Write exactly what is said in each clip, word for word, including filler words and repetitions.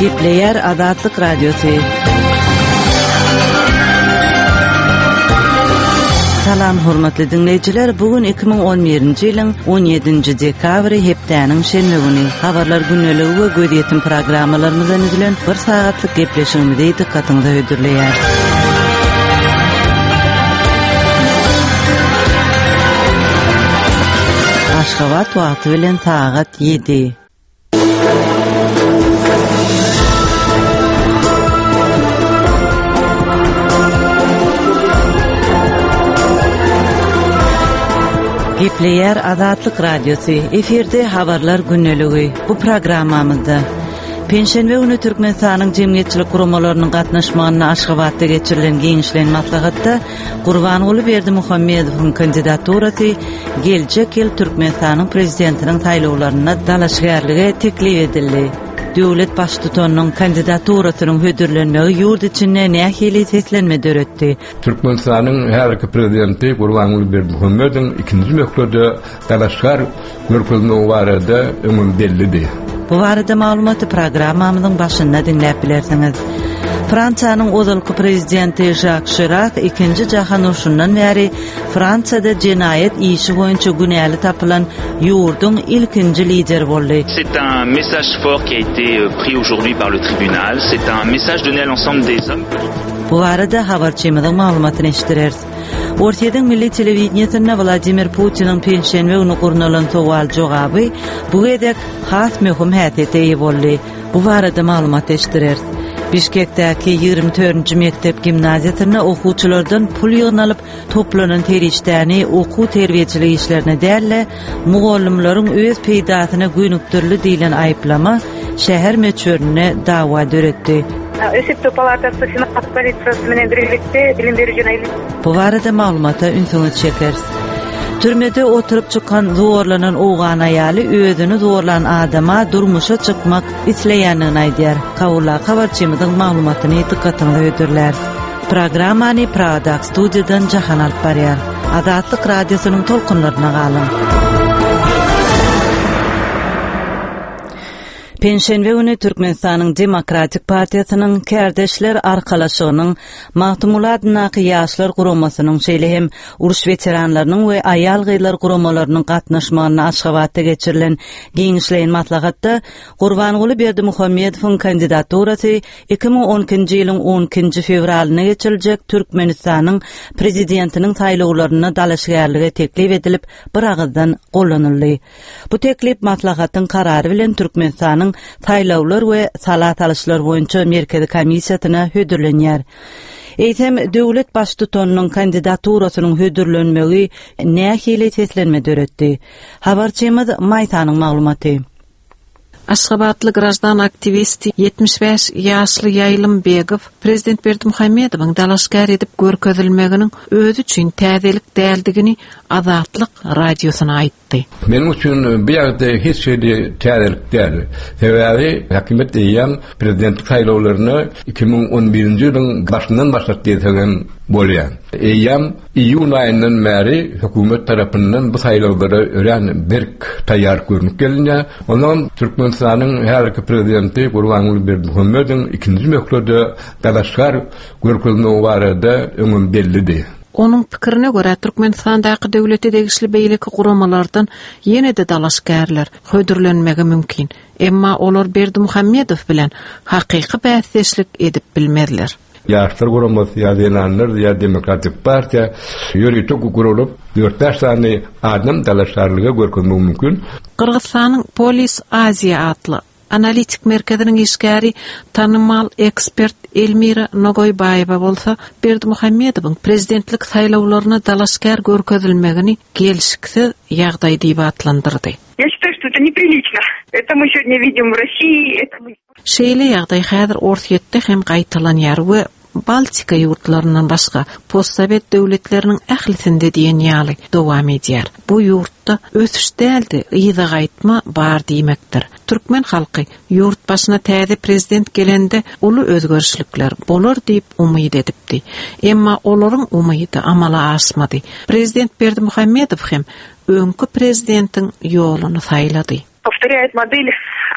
Gepleyer Azatlyk Radiosu. Salam hormatly dinleyijiler, bugün iki bin on birinji ýylyň on ýedinji dekabry hepdäniň şenbe güni. Habarlar günneligi we göz ýetim programmalarymyzdan üzülen bir sagatlyk gepleşigimizi dikkatiňize öýdürleýär. Aşgabat wagty bilen sagat ýedi. Gepleyer Azatlyk Radiosu. Eferde habarlar günneligi. Bu programmamyzda Penşenbe günü Türkmenistanyň jemgyýetçilik guramalarynyň gatnaşmagyna Aşgabatda geçirilen giňişlen maslahatda Gurbanuly Berdimuhammedowyň kandidaturasy geljek ýyl Türkmenistanyň prezidentiniň saýlawlaryna dalaşgärlige teklip edildi. Döwlet baş tutanyň kandidaturasynyň hödürlenmegi ýurt içinde nähili seslenme döretdi. Türkmenistanyň herki prezidenti Gurbanuly Berdimuhammedowyň ikinji möhürde dalaşgar görkezmegi barada öňün bellidi. Bu barada maglumaty programmamyzyň başynda dinläp bilersiňiz. Fransiýanyň ozalky prezidenti Jacques Chirac ikinji jahan uruşundan bäri Fransiyada jenaýet işi boýunça günäli tapylan ýurdun ilkinji lideri boldy. C'est un message fort qui a été pris aujourd'hui par le tribunal. C'est un message donné à l'ensemble des hommes. Bu barada habarçymyzyň maglumatyny eşdirer. Ortaýadyň milli telewiziýasyna Vladimir Putiniň penşenbe güni gurnalan sowal jogaby bu gedek has möhüm häsiýete boldy. Bu barada maglumat eşdirer. Bişkekdäki ýygrimi dördünji mektep gimnaziýasyna okuwçylardan pul ýygnalyp toplanan terişdäni okuw terbiýeçilik işlerine dälle mugallimlaryň öz peýdasyna gönükdirli diýilen aýplama şäher meçörüne dawa döretdi. Ösüptü palatası finans politsiyası menen birlikde bilim beri jurnalist. Bu barada maglumata ünsüňiz çekers. Türmede oturup çıkan zorlanan oğan aýaly özüni zorlanan adama durmuşa çıkmak isleýänini aýdýar. Kawula habarçymyzyň maglumatyny dikkatiňize öýdürler. Programmany Pradak studiýadan jahan alyp barýar. Azatlyk radiosynyň tolkunlaryna galyň. Penşenbe günü Türkmenistanyň Demokratik Partiýasynyň Kärdeşler Arkalaşygynyň Mahtumulad Naky ýaşlar guramasynyň şeýle hem uruş veteranlarynyň we aýal gyýlar guramalarynyň gatnaşmagyna Aşgabatda geçirilen giňişleýän maslahatda Gurbanuly Berdimuhammedowyň kandidaturasy iki bin on ikinji ýylyň on ikinji fevralyna geçiriljek Türkmenistanyň prezidentiniň saýlawlaryna dalaşgärlige teklip edilip bir agzdan gollanyldy. Bu teklip maslahatyň karary bilen Türkmenistanyň saýlawlar we salat alışlar boýunça merkezi komissiýasyna hödürlenýär. Eýsem döwlet baş tutanyň kandidaturasynyň hödürlenmegi nähili seslenme döretdi. Habarçymyz Maýtanyň maglumaty. Aşgabatly grajdan aktivisti yetmiş beş ýaşly Ýaýlym Begow prezident Berdimuhammedowyň dalaşgar edip görkezilmeginiň özü üçin täzelik däldigini Azatlyk radiosuna aýtdy. Menim üçin bu ýagda hiç şeýle täzelik däl. Sebäbi häkimet diýen prezidentlik saýlawlaryny iki bin on birinji ýylyň başyndan başlap geçirgen bolýar. Eýýam iýun aýyndan bäri hökümet tarapyndan bu saýlawlara ören berk taýýar görünüp gelýär. Ondan Türkmenistanyň herki prezidenti Gurbanuly Berdimuhammedowyň ikinji möhürde dalaşgar görkezmegi barada öňün bellidi. Onun pikirine göre Türkmenistandaky döwleti degişli beýleki guramalardan ýene-de dalaşgärler hödürlenmegi mümkin. Emma olar Berdimuhammedow bilen hakyky bäsleşlik edip bilmezler. Ýaşlar guramasy ýa denanlar ýa Demokratik Partiýa ýöreýek gurulyp dört sany adam dalaşgarlyga görkezmegi mümkin. Kırgızstanyň Polis Aziya adly analitik merkeziniň işgäri tanymal ekspert Elmira Nogoybayewa bolsa Berdimuhammedowyň prezidentlik saýlawlaryna dalaşgar görkezilmegini gelişiksiz ýagdaý diýip atlandyrdy. Я считаю, что это неприлично. Это мы сегодня видим в России, это мы... Şeýle ýagdaý häzir ortaýetde hem gaýtalanýar we Baltika ýurtlarynyň başga postsovet döwletleriniň ählisinde diýen ýaly dowam edýär. Bu ýurtda ösüş däldi, ýyda gaýtma bar diýmekdir. Türkmen halky ýurt başyna täze prezident gelende uly özgörüşlikler bolar diýip umyt edipdi. Emma olaryň umyty amala aşmady. Prezident Berdimuhammedow hem öňkü prezidentiň ýoluny saýlady. Повторяет модель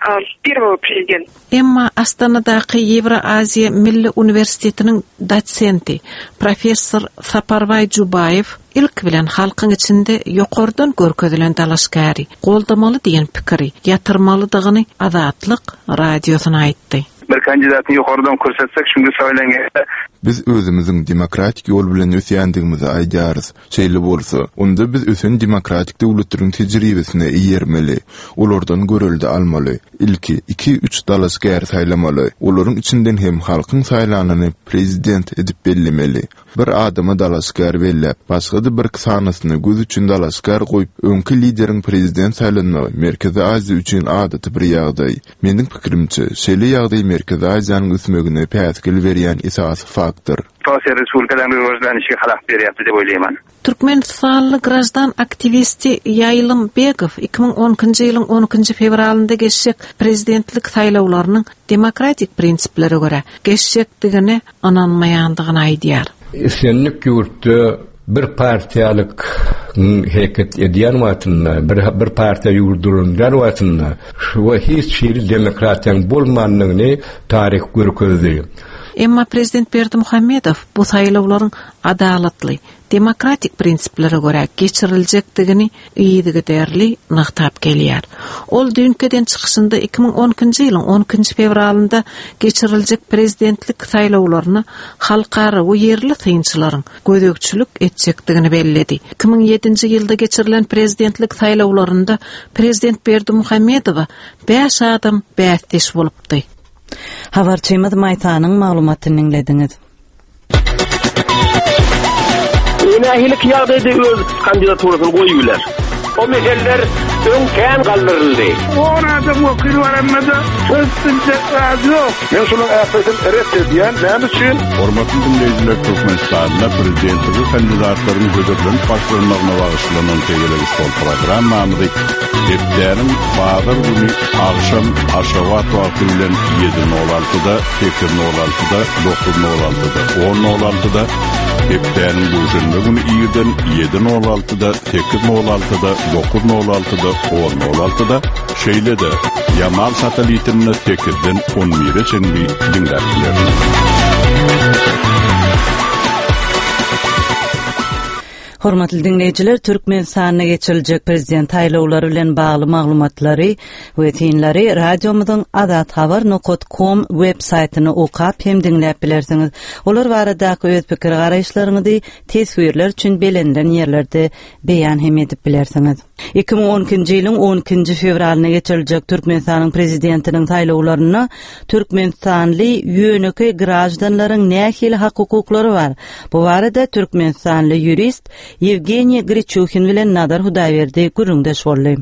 al первого президента. Emma Astanadagi Евро-Азия Milli Universitetining dotsenti professor Saparvay Jubayev ilk bilen halkın içinde yokordan görkezelen dalaşgary, goldamaly diýen pikiri ýatyrmalydygyny Azatlyk radiosuna aýtdy. Bir kandidatı yukarıdan korsetsek şimdi söylengende biz özümüzün demokratik yol bilen ösýändigimizi aýdarys. Şeýle bolsa, onda biz ösen demokratik döwletlerin tejribesine ýermeli, olardan görüldi almaly. Ilki iki üç dalaşgär saýlamaly. Olaryň içinden hem halkyň saýlanyny prezident edip bellemeli. Bir adama dalaşgär bellep, başga bir sanasyny göz üçin dalaşgär goýup, öňki lideriň prezident saýlanmagy Merkezi Aziýa üçin adaty bir ýagdaý. Meniň pikirimçe, şeýle ýagdaý Merkezi Aziýanyň üsmegine päsgil berýän esasy faktor. Türkiye Respublikadan rivojlanışy halak berýärdi dep oýlaýman. Türkmenistanly grajdan aktivisti Ýaýlym Begow iki ming onunçy ýylyň onunçy fevralynda geçecek prezidentlik saýlawlarynyň demokratik prinsiplere göre geçecekdigini ananmaýandygyny aýdýar. Senlik ýurtda bir partiýalyk heket edýän wagtynda, bir bir partiýa ýurdurulýan wagtynda şu hiç şeýle demokratiýaň bolmanlygyny taryh görkezdi. Emma Prezident Berdimuhammedow bu saýlawlaryň adalatly, demokratik prinsiplere göre geçiriljekdigini iýdigi derli nyktyp gelýär. Ol dünkeden çykyşynda iki ming onunçy ýylyň onunçy fevralynda geçiriljek prezidentlik saýlawlaryny halkara we ýerli synçylaryň gödökçülük etjekdigini belledi. iki ming ýedinçi ýylda geçirilen prezidentlik saýlawlarynda Prezident Berdimuhammedow beş adam bästeş bolupdy. Habarçymyz Maýtanyň maglumatyny dinlediňiz. Enahilik ýagdaýda öz kandidaturasyny goýuýlar. O meseleler öňkän galdyryldy. orada wekil waramada sözdürjek razy yok. Men şonuň ähmetini eret edýän näme üçin? Hormatly dinleýijiler, Türkmenistanda prezidentligi kandidatlarynyň hödürlenip başlanmagyna bagyşlanan tegelegis programmamyzy Depderin Badır günü akşam Aşavat vakti bilen yedi nol altıda, sekiz nol altıda, dokuz nol altıda, on nol altıda, Depderin Duşenbe günü iyiden yedi nol altıda, sekiz nol altıda, dokuz nol altıda, on nol altıda, şeýle de Yamal satelitini sekizden on bire çenli dinlerdiler. Hormatly dinleyijiler, Türkmenistana geçiriljek prezident saýlawlary bilen bagly maglumatlary we teýinleri radiomyzyň azat habar nokta com web saýtyny okap hem dinläp bilersiňiz. Olar baradaky öz pikir garaýşlaryňyzy teswirler üçin belenilen ýerlerde beýan hem edip bilersiňiz. iki ming onunçy ýylyň onunçy fevralyna geçiriljek Türkmenistanyň prezidentiniň saýlawlaryna Türkmenistanly ýöneki grajdanlaryň nähili hak-hukuklary bar. Bu barada Türkmenistanly ýurist Yevgeniy Grichukhin bilen Nadar Hudaýberdi gürüňdeş boldy.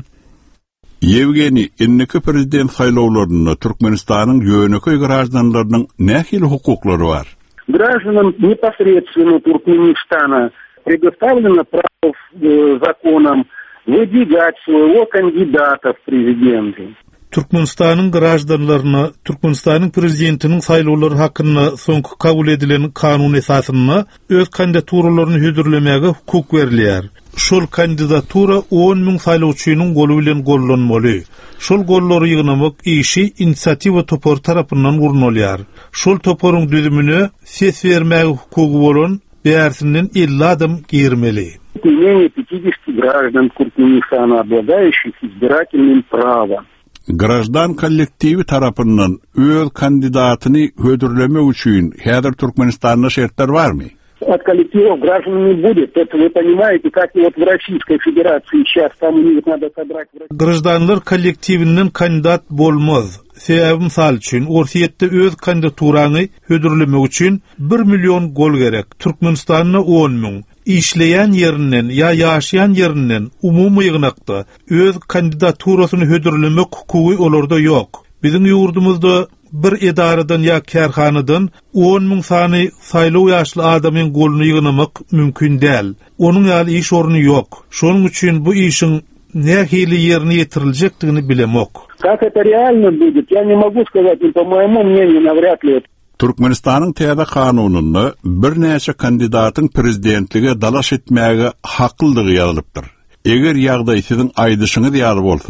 Yevgeniy, inniki prezident saýlawlaryna Türkmenistanyň ýöneki grajdanlarynyň nähili hukuklary bar? Гражданам непосредственно Туркменистана предоставлено право законом выдвигать своего кандидата в президенты. Türkmenistanyň grajdanlaryna Türkmenistanyň prezidentiniň saýlawlary hakkynda soňky kabul edilen kanun esasyna öz kandidaturalarını hödürlemege hukuk berilýär. Şol kandidatura on ming saýlawçynyň golu bilen gollanmaly. Şol gollary ýygnamak işi inisiatiwa topor tarapyndan gurulýar. Şol toporuň düzümine ses bermäge hukugy bolan bärsininden elli adam girmeli. Имение пятидесяти граждан Туркменистана, обладающих избирательным правом. Grajdan kollektivi tarapyndan öz kandidatyny hödürleme üçin häzir Türkmenistanda şertler barmy? От коллективов граждан не будет. Это вы понимаете, как и вот в Российской Федерации сейчас там у них надо собрать... Grajdanlar kollektivinden kandidat bolmaz. Sebäbi misal üçin orsiýetde öz kandidaturaňy hödürlemek üçin bir million gol gerek. Türkmenistanyň on ming. İşleyen yerinden ya yaşayan yerinden umumy ýygnakda öz kandidaturasyny hödürlemek hukugy olarda ýok. Biziň ýurdumyzda bir edaradan ya kärhanadan on ming sany saýlaw ýaşly adamyň goluny ýygnamak mümkin däl. Onuň ýaly iş orny ýok. Şonuň üçin bu işiň nähili ýerine ýetiriljekdigini bilemok. Как это реально будет, я не могу сказать, но по моему мнению, навряд ли это. Türkmenistanyň täze kanunyny bir näçe kandidatyň prezidentlige dalaş etmäge haklydygy ýazylypdyr. Eger ýagdaý siziň aýdyşyňyz ýaly bolsa,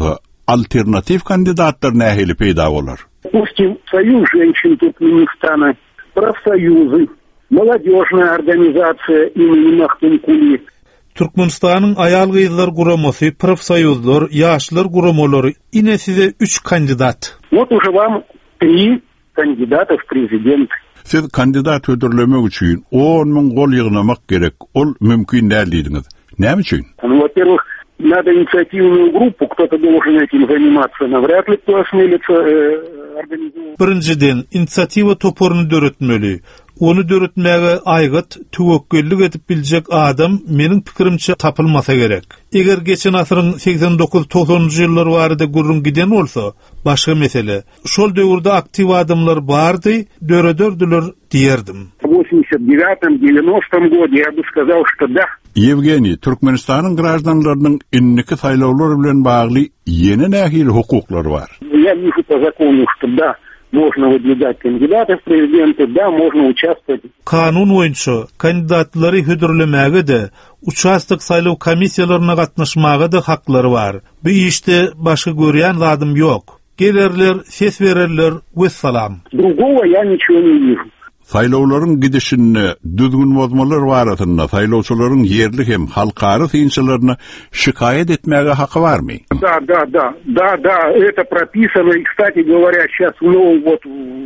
alternativ kandidatlar nähili peýda bolar? Допустим, Союз женщин Туркменистана, профсоюзы, молодежная организация имени Махтумкули. Türkmenistanyň aýal gyzlar guramasy, profsoýuzlar, ýaşlar guramalary ine size üç kandidat. Вот уже вам три кандидата в президенты. Siz kandidat ödürlemek üçin on min gol ýygnamak gerek. Ol mümkin däl diýdiňiz. Näme üçin? Ну, во-первых, надо инициативную группу, кто-то должен этим заниматься, навряд ли кто осмелится э, организовать. Birinciden, inisiativa toporunu döretmeli. Onu döretmäge aýgyt, töwekküllik edip biljek adam meniň pikirimçe tapylmasa gerek. Eger geçen asyryň seksen dokuz toksonunjy ýyllar barada gurrun giden bolsa, başga mesele. Şol döwürde aktiv adamlar bardy, döredördiler diýerdim. В восемьдесят девятом девяностом году я бы сказал, что да. Evgeni, Türkmenistanyň graždanlarynyň inniki saýlawlar bilen bagly ýene nähili hukuklary bar. Я вижу по закону, что да, можно выдвигать кандидатов в президенты, да, можно участвовать. Kanun boýunça kandidatlary hödürlemäge de, uçastık saýlaw komissiýalaryna gatnaşmaga da haklary bar. Bu işte başga görýän zadym ýok. Gelerler, ses bererler, vesselam. Другого я ничего не вижу. Saýlawlaryň gidişini düzgün bozmalar baratynda saýlawçylaryň yerlik hem halkary synçylaryna şikayet etmäge haky barmy? Да, да, да. Да, да, это прописано. И, кстати говоря, сейчас в новом вот...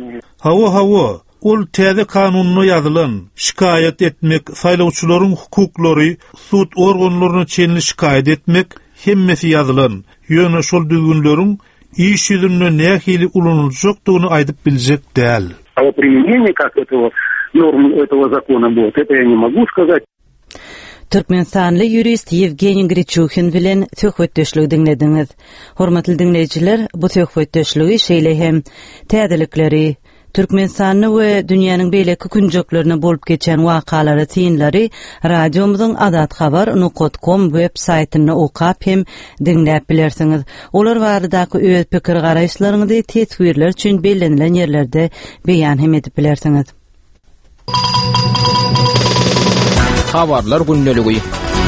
Hawa hawa, ol täze kanunyna ýazylan, şikayet etmek, saýlawçylaryň hukuklary, sud organlaryna çenli şikayet etmek hemmesi ýazylan. Ýöne şol düzgünleriň iş ýüzünde nähili ulanyljakdygyny aýdyp biljek däl. А вот применение как этого норм этого закона будет, это я не могу сказать. Türkmenistanly jurist Yevgeniy Grichukhin bilen söhbetdeşlik dinlediňiz. Hormatly dinleyijiler, bu söhbetdeşligi şeýle hem täzelikleri, Türkmenistany we dünýäniň beýleki günjeklerini bolup geçen wakalary tiýinleri radiomyzyň adat habar nokta com web saýtyny okap hem dinläp bilersiňiz. Olar baradaky öz pikir garaýşlaryňyzy teswirler üçin bellenlen ýerlerde beýan hem edip bilersiňiz. Habarlar günneligi.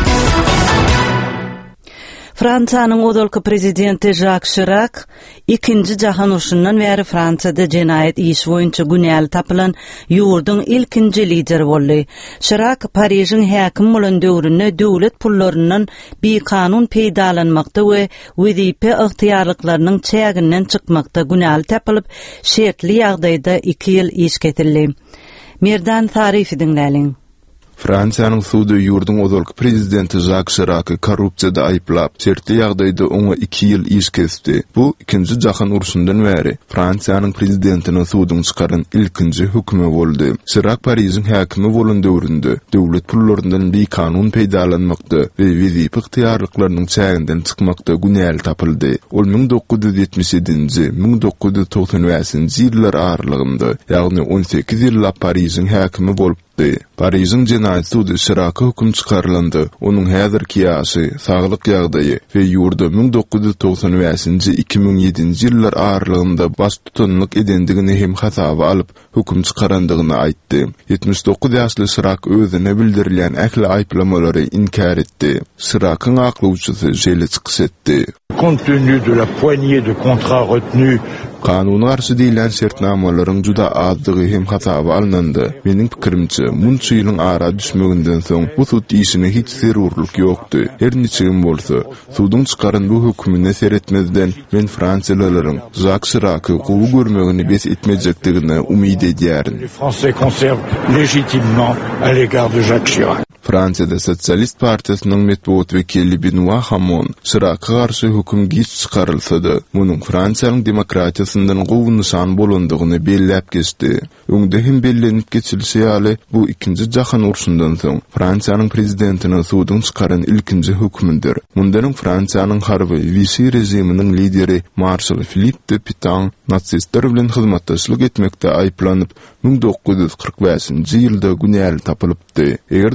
Fransanyň odalky prezidenti Jacques Chirac ikinji jahan urşundan bäri Fransada jenaýet iş boýunça günäli tapylan ýurduň ilkinji lideri boldy. Chirac Paryжyň häkim bolan döwründe döwlet pullarynyň bir kanun peýdalanmakda we wezipe ygtyýarlyklarynyň çäginden çykmakda günäli tapylyp, şertli ýagdaýda iki ýyl iş getirildi. Merdan tarifi dinläliň. Fransiýanyň sudy ýurduň odalky prezidenti Jacques Chirac'y korrupsiýada aýplap, şertli ýagdaýda oňa iki ýyl iş kesdi. Bu ikinji jahan urşundan bäri Fransiýanyň prezidentiniň sudyň çykaran ilkinji hukmy boldy. Chirac Paryжyň häkimi bolan döwründe döwlet pullaryndan bir kanun peýdalanmakda we wezip ygtyýarlyklarynyň çäginden çykmakda günäli tapyldy. Ol ming dokuz ýüz ýetmiş ýedinji ming dokuz ýüz toksan beşinji ýyllar aralygynda, ýagny on sekiz ýyllap Paryжyň häkimi bolup Paryжyň jenaýet sudy Chirac'a hukm çykarlandy. Onuň häzirki ýaşy, saglyk ýagdaýy we ýurda ming dokuz ýüz toksan beşinji iki ming ýedinji ýyllar aralygynda bas tutanlyk edendigini hem hasaba alyp hukm çykarandygyny aýtdy. ýetmiş dokuz ýaşly Chirac özüne bildirilýän ähli aýplamalary inkar etdi. Chirac'yň aklawçysy şeýle çykyş etdi. Compte tenu de la poignée de contrats retenus Kanuna garşy diýilen şertnamalaryň juda azdygy hem hasaba alınandy. Meniň pikirimçe, munça ýylyň ara düşmeginden soň bu sud işine hiç zerurlyk ýokdy. Her niçin bolsa, sudyň çykaran bu hukmyny seretmezden men Fransiýalaryň Jacques Chirac'y gowy görmegini bes etmejekdigine umyt edýärin. Les Français conservent légitimement à l'égard de Jacques Chirac. Fransiyada Sosyalist Partiýasynyň metbuat wekili Benoît Hamon Chirac'a garşy hukm giç çykarylsa-da, munyň Fransiýanyň demokratiýasyndan gowy nişan bolandygyny belläp geçdi. Öňde hem bellenip geçilse ýaly bu ikinji jahan urşundan soň Fransiýanyň prezidentiniň sudyň çykaran ilkinji hukmyndyr. Mundan Fransiýanyň harby Vichy rejiminiň lideri Marshal Philippe de Pétain natsistler bilen hyzmatdaşlyk etmekde aýplanyp ming dokuz ýüz kırk beşinji ýylda günäli tapylypdy. Eger de Chirac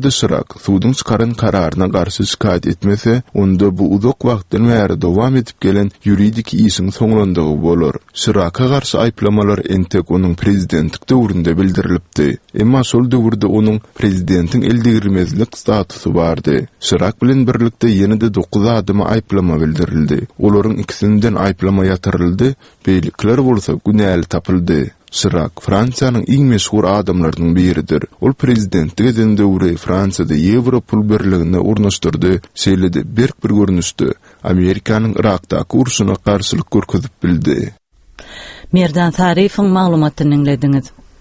Irak suudun çıkaran kararına karşı şikayet etmese, onda bu uzak wagtdan bäri dowam edip gelen ýuridik işiň soňlandygy bolar. Irak'a karşı ayplamalar entek onun prezidentlik döwründe bildirilipdi. Emma şol döwürde onun prezidentin eldigirmezlik statusu bardy. Irak bilen birlikde ýene-de dokuz adyma ayplama bildirildi. Olaryň ikisinden ayplama ýatyryldy, beýlikler bolsa günäli tapyldy. Irak Fransiýanyň iň meşhur adamlarynyň biridir. Ol prezidentlik eden döwri Fransiyada Ýewropol birligine urnaşdyrdy. Şeýlede berk bir görnüşdi. Amerikanyň Irakdaky urşuna garşylyk görkezip bildi. Merdan Tarifiň maglumatyny dinlediňiz.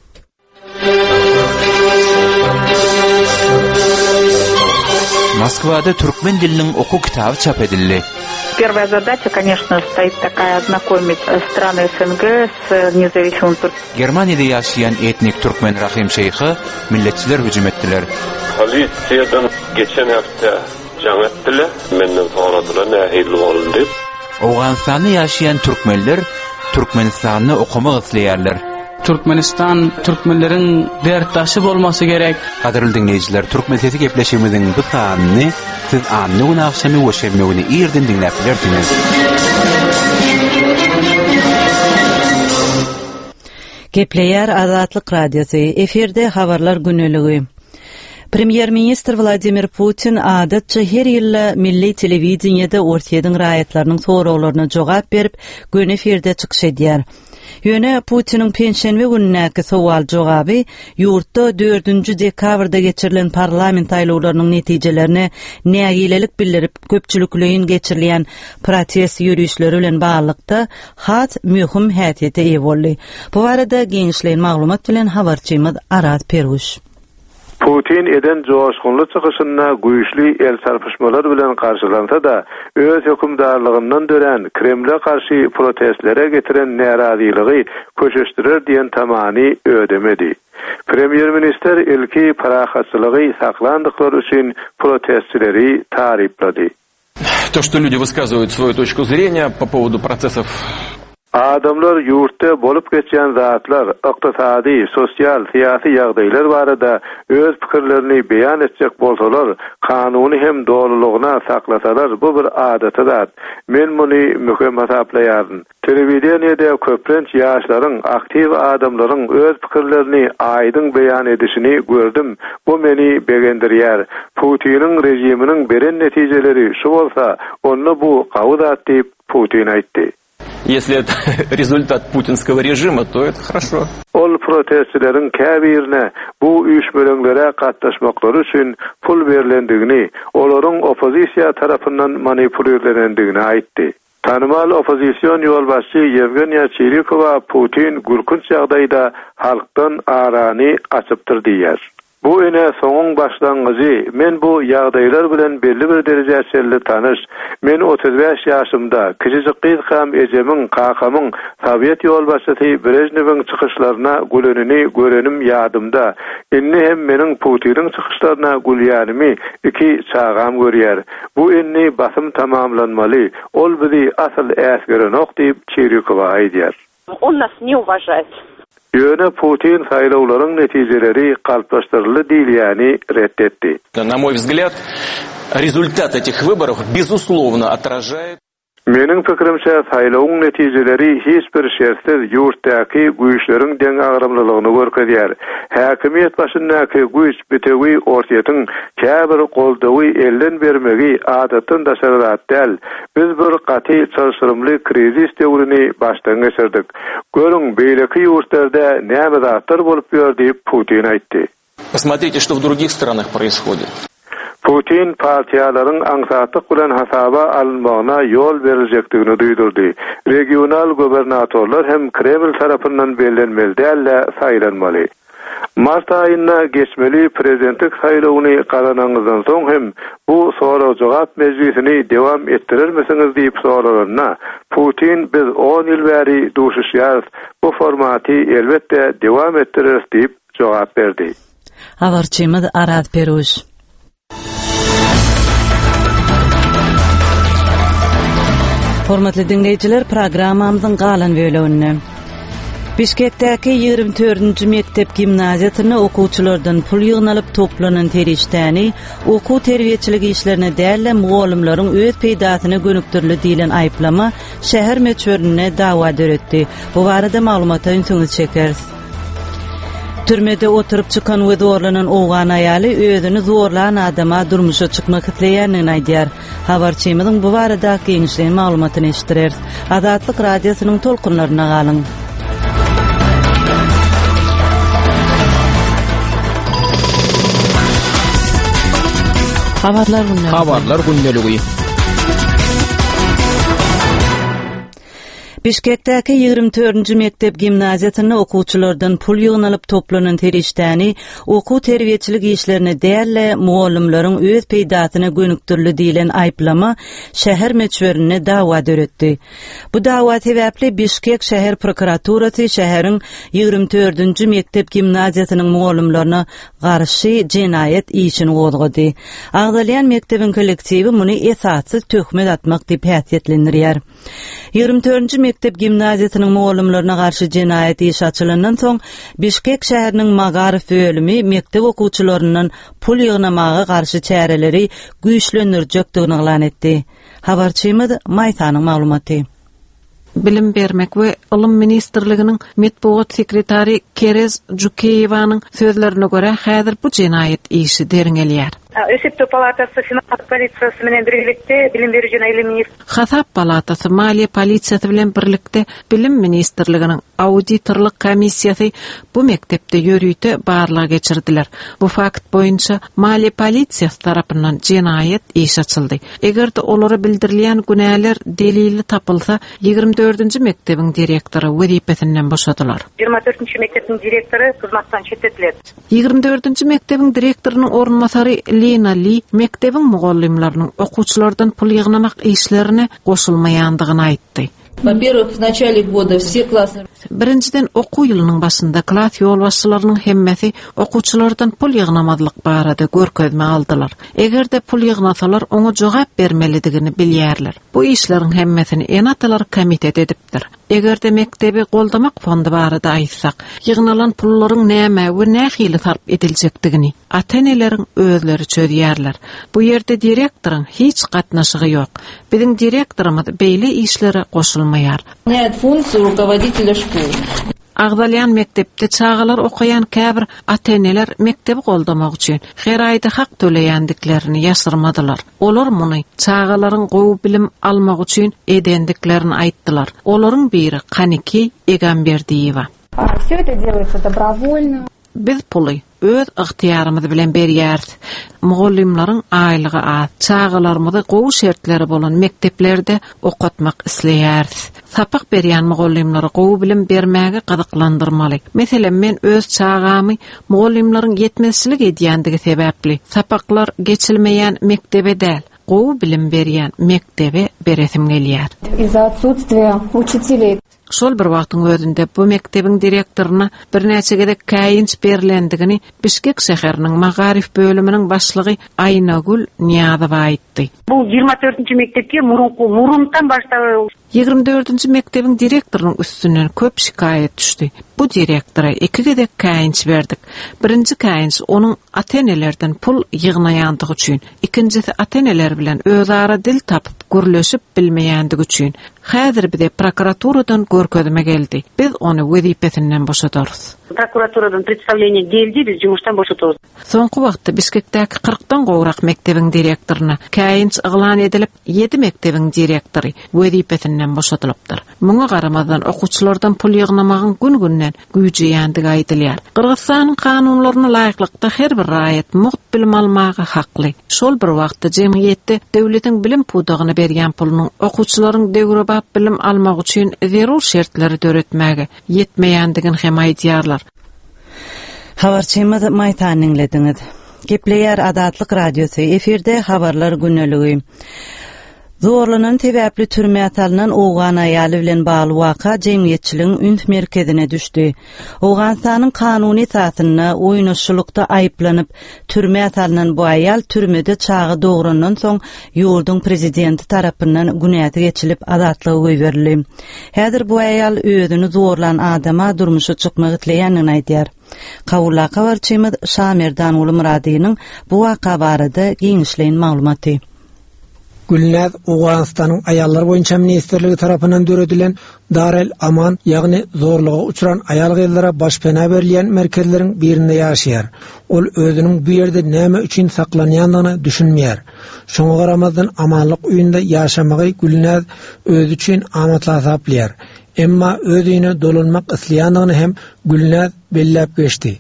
Moskvada türkmen diliniň oku kitaby çap edildi. Первая задача, конечно, стоит такая, ознакомить страны СНГ с независимым Туркменистаном. Germanyada ýaşaýan etnik türkmen Rahim Şeyhi milletçiler hüjüm etdiler. Polisiýadan geçen hafta jaň etdiler. Menden soradylar, nähili boldy. Awganistanda ýaşaýan türkmenler Türkmenistanyny okumak isleýärler. Türkmenistan Türkmenlerin derttaşy bolmasy gerek. Gaderli dinleyijiler, Türkmen sesi gepleşigimiziň bu sanyny siz anny we akşamy weşemegini ýerden dinläp bilerdiňiz. Gepleýär Azatlyk radiosu, eferde habarlar güneligi. Premier Minister Vladimir Putin adatça her ýyly milli telewiziýede ortaýadyň raýatlarynyň sorawlaryna jogap berip, gün eferde çykyş edýär. Ýöne Putiniň penşenbe günündäki sowal jogaby ýurtda dördünji dekabrda geçirilen parlament aýlawlarynyň netijelerini nägilelik bildirip köpçülikleýin geçirilýän protest ýürüýüşleri bilen baglykda hat mühim häsiýete ýa boldy. Bu barada gençleýin maglumat bilen habarçymyz Arat Peruş. Putin eden joşgunly çykyşyna güýçli el sarpyşmalar bilen karşylansa da öz hökümdarlygyndan dören Kremle karşı protestlere getiren närazyligi köşeşdirer diýen tamany ödemedi. Premier Minister ilki parahatçylygy saklandykları üçin protestçileri taryplady. То, что люди высказывают свою точку зрения по поводу процессов. Adamlar yurtda bolup geçen zatlar, iqtisadi, sosial, siyasi ýagdaýlar barada öz pikirlerini beýan etjek bolsalar, kanuny hem doğrulugyna saklasalar, bu bir adatydyr. Men muny möhüm hasaplaýaryn. Telewiziýada köplenç ýaşlaryň, aktiv adamlaryň öz pikirlerini aýdyň beýan edişini gördüm. Bu meni begendirýär. Putiniň rejiminiň beren netijeleri şu bolsa, onu bu gawdat diýip Putin aýtdy. Если это результат путинского режима, то это хорошо. Ol protestçilerin käbirine bu üýşmelerlere gatnaşmaklary üçin pul berilendigini, olaryň opozisiýa tarapyndan manipulelendigini aýtdy. Tanymal opozisiýon ýolbaşçy Yevgeniya Çirikowa Putin gürkünç ýagdaýda halkdan arany açypdyr diýär. Bu ene soňuň başlangyjy. Men bu ýagdaýlar bilen belli bir derejäçeli tanış. Men otuz beş ýaşymda kiçijik gyz hem ejemiň, kakamyň, Sowiet ýolbaşçysy Brejnewiň çykyşlaryna gülenini görenim ýadymda. Inni hem meniň Putiniň çykyşlaryna gülýanymy iki çağam görýär. Bu inni basym tamamlanmaly. Ol bizi asl äsgerenok diýip Çirikowa aýdýar. Он нас не уважает. Ýöne Putin saýlawlaryň netijeleri galplaşdyrly diýilýäni reddetdi. На мой взгляд, результат этих выборов безусловно отражает. Meniň pikirimçe saýlawyň netijeleri hiç bir şertsiz ýurtdaky güýçleriň deň agrymlylygyny görkezýär. Häkimiýet başyndaky güýç bitewi ortaýatyň käbir goldawy elden bermegi adatdan daşarat däl. Biz bir gaty çalışyrymly krizis döwrüni başdan geçirdik. Görüň beýleki ýurtlarda näme zatlar bolup ýör diýip Putin aýtdy. Посмотрите, что в других странах происходит. Putin partiýalaryň aňsatlyk bilen hasaba alınmagyna ýol berilejekdigini duýdurdy. Regional gobernatorlar hem Kreml tarapyndan bellenmeli saýlanmaly. Mart aýynda geçmeli prezidentlik saýlawyny gazananyňdan soň hem bu soraw jogap mejlisini dewam etdirirmisiňiz diýip soralaryna Putin biz on ýyl bäri duşuşýar, bu formaty elbetde dewam etdiririz diýip jogap berdi. Habarçymyz Arat Peruş. Hormatly dinleyijiler, programmamyzyň galan bölümine Bişkekdäki ýigirme dördünji mektep gimnaziýasyna okuwçylardan pul ýygnalyp toplanan terişdäni okuw terbiýeçilik işlerine dälle mugallimlaryň öz peýdasyna gönükdirli diýilen aýplama şäher meçberine dawa döretdi. Bu barada maglumata ünsüňiz çekeriz. Türmede oturup çıkan we zorlanan oğan aýaly özüni zorlan adama durmuşa çykmak isleýänini aýdýar. Habarçymyzyň bu barada geňişlen maglumatyny eşitdireriz. Azatlyk radiosynyň tolkunlaryna galyň. Habarlar günneligi. Habarlar günneligi. Bişkekdäki ýigirme dördünji mektep gimnaziýasyna okuwçylardan pul ýygnalyp toplanan terişdäni okuw terbiýeçilik işlerine dälle mugallimlaryň öz peýdasyna gönükdirli diýilen aýplama şäher meçberine dawa döretdi. Bu dawa sebäpli Bişkek şäher prokuraturasy şäheriň ýigirme dördünji mektep gimnaziýasynyň mugallimlaryna garşy jenaýet işini gozgady. Agdalyan mektebiň kollektiwi muny esassyz töhmet atmak diýip häsiýetlendirýär. ýigirme dördünji mektep gimnaziýasynyň mugallimlaryna garşy jenaýet işi açylandan soň Bişkek şäheriniň Magaryf bölümi mektep okuwçylarynyň pul ýygnamaga garşy çäreleri güýçlendirjekdigini elan etdi. Habarçymyz Maýsanyň maglumaty. Bilim bermek we Ilm Ministrliginiň metbuat sekretary Kerez Jukeýewanyň sözlerine göre häzir bu jenaýet işi deriňelýär. Öseptö palatası Finans polisiýasy menen birlikde Bilim beri jana Ilm Ministrligi Hasap palatası Maliýe polisiýasy bilen birlikde Bilim Ministrliginiň auditorlyk komissiýasy bu mektepde ýörüýte barlyga geçirdiler. Bu fakt boýunça Maliýe polisiýasy tarapyndan jenaýet işi açyldy. Egerde olary bildirilýän günäler delili tapylsa ýigirme dördünji mektebiň direktory wezipesinden boşadylar. ýygrima dördünji mektebiň direktory hyzmatdan çetetildi. ýygrime dördünji mektebiň direktorynyň ornmasary Lena Lee mektebiň mugallimlarynyň okuwçylardan pul ýygnamak işlerine goşulmaýandygyny aýtdy. Во-первых, в начале года все классы... Birinciden okuw ýylynyň başynda klas ýolbaşçylarynyň hemmesi okuwçylardan pul ýygnamadlyk barada görkezme aldylar. Egerde pul ýygnasalar oňa jogap bermelidigini bilýärler. Bu işleriň hemmesini enatalar komitet edipdir. Egerde mektebi goldamak fondy barada aýtsak, ýygnalan pullaryň näme we nähili sarp ediljekdigini ata-eneleriň özleri çözýärler. Bu ýerde direktoryň hiç gatnaşygy ýok. Biziň direktorymyz beýle işlere goşulmaýar. Нет функции руководителя школы. Agdalyan mektepde çağalar okayan käbir ata-eneler mektebi goldamak üçin her aýda hak töleýändiklerini ýaşyrmadylar. Olar muny çağalaryň gowy bilim almak üçin edendiklerini aýtdylar. Olaryň biri Kaniki Egamberdiýewa. Всё это делается добровольно. Biz puly öz ıhtiyarymyz bilen berýäris. Mugallimlaryň aýlygy az, çağalarymyzy gowy şertleri bolan mekteplerde okatmak isleýäris. Sapak berýän mugallimlary gowy bilim bermäge gazyklandyrmaly. Meselem men öz çağamy mugallimlaryň yetmezçilik edýändigi sebäpli sapaklar geçilmeýän mektebe däl, gowy bilim berýän mektebe beresim gelýär. Из-за отсутствия учителей. Şol bir wagtyň özünde bu mektebiň direktoryna bir näçe gedek käýinç berilendigini Bişkek şäheriniň Magaryf bölüminiň başlygy Aýnagül Niýazowa aýtdy. Bu ýygrima dördünji mektepke murunku murundan başlap ýygrime dördünji mektebiň direktorynyň üstünden köp şikaýet düşdi. Bu direktora iki gedek käýinç berdik. Birinji käýinç onuň ata-enelerden pul ýygnaýandygy üçin, ikincisi ata-eneler bilen özara dil tapyp gürleşip bilmeýändigi üçin. Häzir bize prokuraturadan görkezme geldi. Biz onu wezipesinden boşadyrys. Prokuraturadan представление geldi, biz jumuşdan boşatyrys. Soňky wagtda Bişkekdäki kırkdan gowrak mektebiň direktoryna käýinç eglan edilip ýedi mektebiň direktory wezipesinden boşadylypdyr. Muňa garamazdan okuwçylardan pul ýygnamagyň gün-günden güýjeýändigi aýdylýar. Kırgızstanyň kanunlaryna laýyklykda her bir raýat muht bilim almagy hakly. Şol bir wagtda jemgyýetde döwletiň bilim pudagyny berýän pulunyň okuwçylaryň döwre bilim almak üçin zerur şertleri döretmäge yetmeýändigini hem aýdýarlar. Habarçymyz Maýsanyň lediniz. Gepleýär Azatlyk radiosu efirde habarlar günneligi. Zorlanan tebäpli türme atalynan oğan aýaly bilen bagly waka jemgyýetçiligiň ünt merkezine düşdi. Oğanstanyň kanuny tatyna oýnaşçylykda aýyplanyp türme atalynan bu aýal türmede çağı dograndan soň ýurdun prezidenti tarapyndan günäti geçilip azatlyga goýberildi. Häzir bu aýal özüni zorlan adama durmuşa çykmak itleýänini aýdýar. Kawula kawarçymyz Şamerdan uly Muradynyň bu waka barada giňişleýän maglumaty. Gülnaz Oğanistan'ın ayallar boyunca ministerligi tarafından döredilen Darel Aman, yani zorluğa uçuran ayal gıyıllara başpena verilen merkezlerin birinde yaşayar. Ol özünün bu yerde näme üçün saklanýandygyny düşünmeýär. Şoňa garamazdan amanlyk uyunda yaşamagy Gülnaz öz üçün amatla saplyar. Emma özüne dolanmak isleýändigini hem Gülnaz bellep geçti.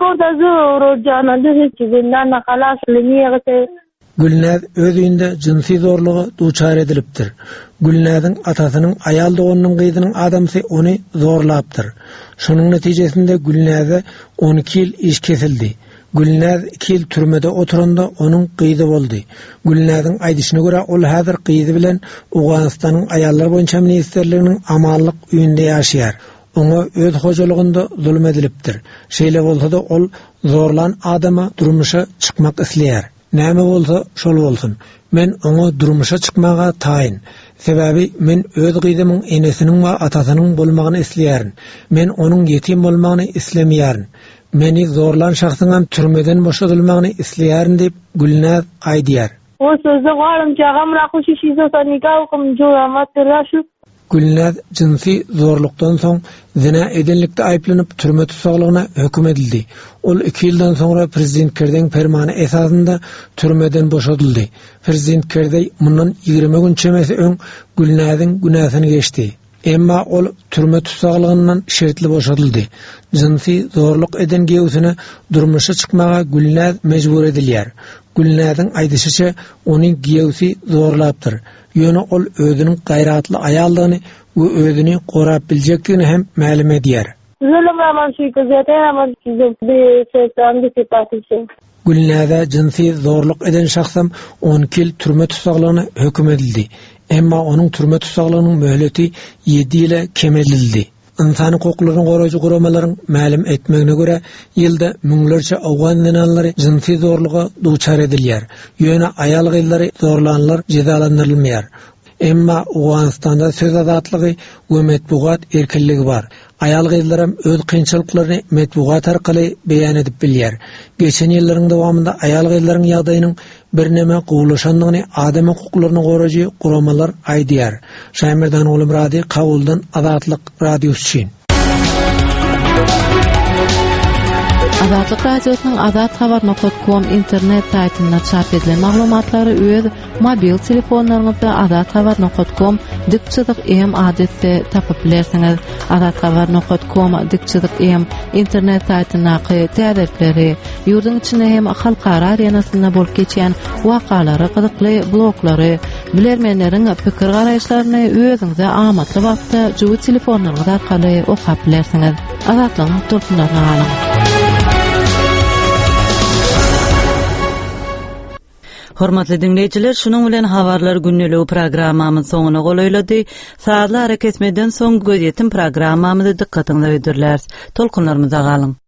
Gülnaz özüňde jinsi zorlugy duçar edilipdir. Gülnaz'ın atasynyň ayal doğunyň gyzynyň adamsy ony zorlapdyr. Şonuň netijesinde Gülnaz'a on iki ýyl iş kesildi. Gülnaz iki ýyl türmede oturanda onun gyzy boldy. Gülnaz'ın aýdyşyna görä ol häzir gyzy bilen Oğanistanyň ayallar boýunça ministerliginiň amanlyk üýünde ýaşaýar. Ona öz hojalygynda zulm edilipdir. Şeýle bolsa-da ol zorlan adama durmuşa çykmak isleýär. Näme bolsa şol bolsun. Men ona durmuşa çykmaga taýyn. Sebäbi men öz gyzymyň enesiniň we atasynyň bolmagyny isleýärin. Men onuň ýetim bolmagyny islemeýärin. Meni zorlan şahsyňam türmeden boşadylmagyny isleýärin dep Gülnaz aýdýar. O sözde garym jagam raquş şizofrenika ukum joramatlaşy. Gülnaz jinsi zorlukdan soň zina edillikde aýplanyp türme tutsaglygyna höküm edildi. Ol iki ýyldan soňra prezident Kerdeň fermany esasında türmeden boşadyldy. Prezident Kerdey mundan ýigirme gün çemesi öň Gülnazyň günahyny geçdi. Emma ol türme tutsaglygynyň şertli boşadyldy. Jinsi zorluk eden gewsini durmuşa çykmaga Gülnaz mejbur edilýär. Gülnazyň aýdyşyça onyň gewsi zorlapdyr. Ýöne ol özüniň gaýratly aýallygyny we özüni gorap biljekdigini hem ma'lum edýär. Gülnaz'a jinsi zorluk eden şahsam on iki ýyl türme tutsaglygyna höküm edildi. Emma onuň türme tutsaglygynyň möhleti ýedi ýyla kemelildi. İnsani hukuklarını koruyucu kuramaların ma'lum etmegine göre yılda müňlerçe awgan zinalary jinsi zorluğa duçar edilýär. Ýöne ayal gyllary zorlanlar cezalandyrylmaýar. Emma Oğanistanda söz azatlygy we metbuat erkinligi bar. Ayal gyllarym öz kynçylyklaryny metbuat arkaly beýan edip bilýär. Geçen ýyllaryň dowamında ayal gyllaryň ýagdaýynyň bir näme gowlaşandygyny adam hukuklaryny goraýjy guramalar aýdýar. Şamerdan uly Murady, Kawuldan Azatlyk radiosu. Azatlyk radiosynyň azat habar nokta com internet saýtynda çap edilen maglumatlary öz mobil telefonlaryňyzda azat habar nokta com dikçilik em adresde tapyp bilersiňiz. azat habar nokta com dikçilik em internet saýtynyňky täzelikleri, ýurdun içinde hem halkara arenasyna bolup geçen wakalary, gyzykly bloglary, bilermenleriň pikir garaýşlaryny özüňize amatly wagtda juwy telefonlaryňyz arkaly okap bilersiňiz. Azatlygyň tulkunlaryny alyň. Hormatly dinleyijiler, şunun bilen habarlar günnüligi programmamyň soňuna golaýlady. Saatlar hareketmeden soň göz ýetim programmamyzy dikkatiňize öýdürler. Tolkunlarymyza galyň.